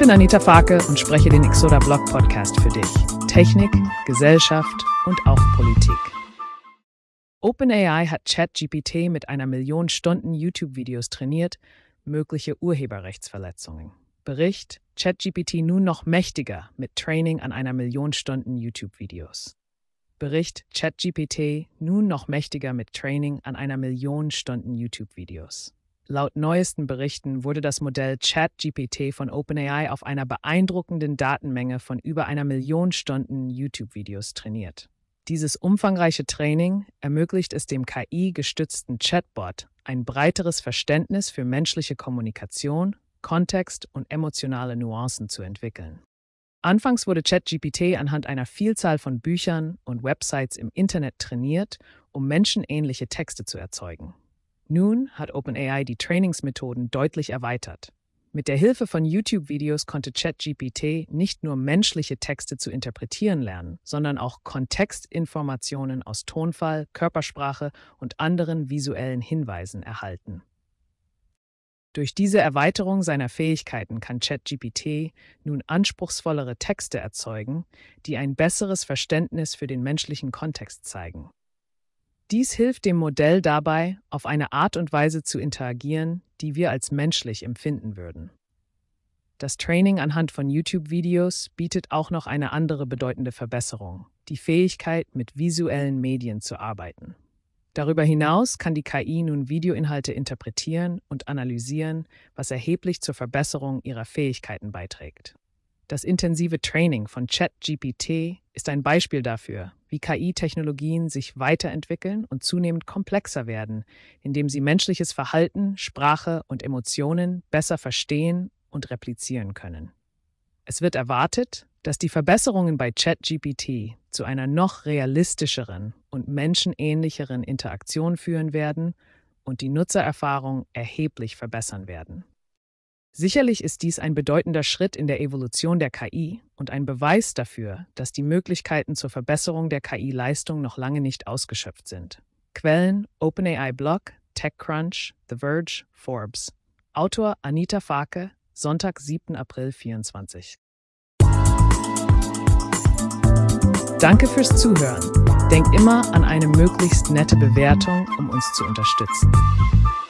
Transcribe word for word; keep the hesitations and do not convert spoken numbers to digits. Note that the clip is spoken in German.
bin Anita Farke und spreche den Exoda Blog Podcast für dich. Technik, Gesellschaft und auch Politik. OpenAI hat ChatGPT mit einer Million Stunden YouTube-Videos trainiert, mögliche Urheberrechtsverletzungen. Bericht: ChatGPT nun noch mächtiger mit Training an einer Million Stunden YouTube-Videos. Bericht: ChatGPT nun noch mächtiger mit Training an einer Million Stunden YouTube-Videos. Laut neuesten Berichten wurde das Modell ChatGPT von OpenAI auf einer beeindruckenden Datenmenge von über einer Million Stunden YouTube-Videos trainiert. Dieses umfangreiche Training ermöglicht es dem K I-gestützten Chatbot, ein breiteres Verständnis für menschliche Kommunikation, Kontext und emotionale Nuancen zu entwickeln. Anfangs wurde ChatGPT anhand einer Vielzahl von Büchern und Websites im Internet trainiert, um menschenähnliche Texte zu erzeugen. Nun hat OpenAI die Trainingsmethoden deutlich erweitert. Mit der Hilfe von YouTube-Videos konnte ChatGPT nicht nur menschliche Texte zu interpretieren lernen, sondern auch Kontextinformationen aus Tonfall, Körpersprache und anderen visuellen Hinweisen erhalten. Durch diese Erweiterung seiner Fähigkeiten kann ChatGPT nun anspruchsvollere Texte erzeugen, die ein besseres Verständnis für den menschlichen Kontext zeigen. Dies hilft dem Modell dabei, auf eine Art und Weise zu interagieren, die wir als menschlich empfinden würden. Das Training anhand von YouTube-Videos bietet auch noch eine andere bedeutende Verbesserung: die Fähigkeit, mit visuellen Medien zu arbeiten. Darüber hinaus kann die K I nun Videoinhalte interpretieren und analysieren, was erheblich zur Verbesserung ihrer Fähigkeiten beiträgt. Das intensive Training von ChatGPT ist ein Beispiel dafür, wie K I-Technologien sich weiterentwickeln und zunehmend komplexer werden, indem sie menschliches Verhalten, Sprache und Emotionen besser verstehen und replizieren können. Es wird erwartet, dass die Verbesserungen bei ChatGPT zu einer noch realistischeren und menschenähnlicheren Interaktion führen werden und die Nutzererfahrung erheblich verbessern werden. Sicherlich ist dies ein bedeutender Schritt in der Evolution der K I und ein Beweis dafür, dass die Möglichkeiten zur Verbesserung der K I-Leistung noch lange nicht ausgeschöpft sind. Quellen: OpenAI Blog, TechCrunch, The Verge, Forbes. Autor Anita Farke, Sonntag, siebter April vierundzwanzig. Danke fürs Zuhören. Denk immer an eine möglichst nette Bewertung, um uns zu unterstützen.